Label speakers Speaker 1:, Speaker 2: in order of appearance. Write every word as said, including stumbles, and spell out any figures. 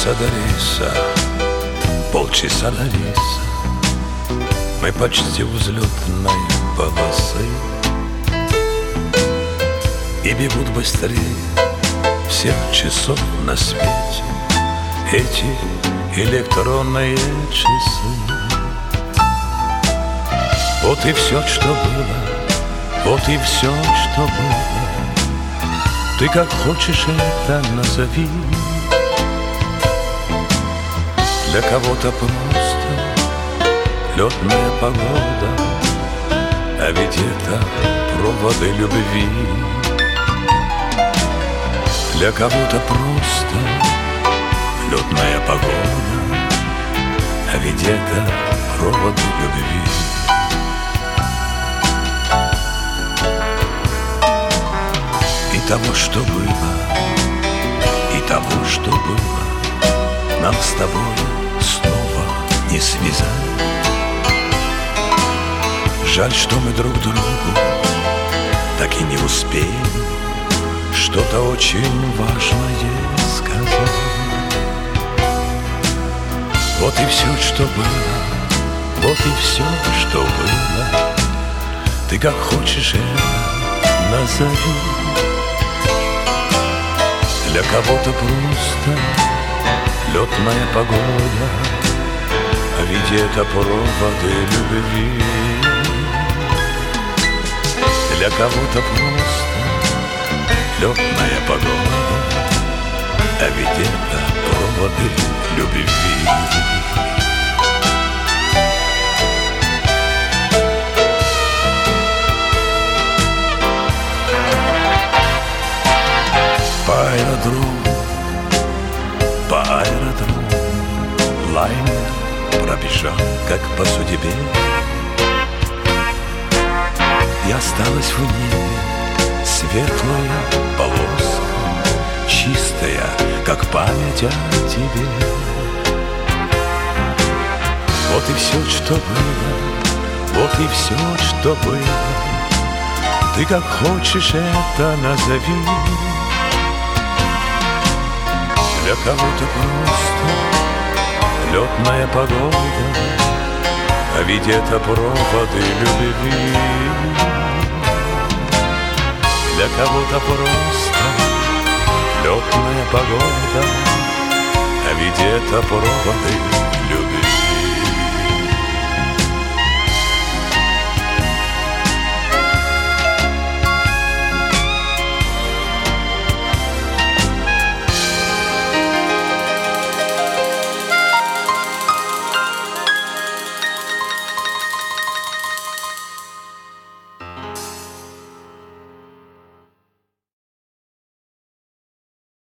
Speaker 1: Полчаса до рейса, полчаса до рейса, мы почти у взлетной полосы, и бегут быстрее всех часов на свете эти электронные часы. Вот и все, что было, вот и все, что было. Ты как хочешь это назови. Для кого-то просто летная погода, а ведь это проводы любви. Для кого-то просто летная погода, а ведь это проводы любви. И того, что было, и того, что было, нам с тобой снова не связать. Жаль, что мы друг другу так и не успели что-то очень важное сказать. Вот и все, что было, вот и все, что было. Ты как хочешь это назови. Для кого-то просто летная погода, а ведь это проводы любви. Для кого-то просто летная погода, а ведь это проводы любви. По аэродрому, по аэродрому лайнер пробежал, как по судьбе, и осталась в небе светлая полоска, чистая, как память о тебе. Вот и все, что было, вот и все, что было. Ты как хочешь это назови. Для кого-то просто летная погода, а ведь это проводы любви. Для кого-то просто летная погода, а ведь это проводы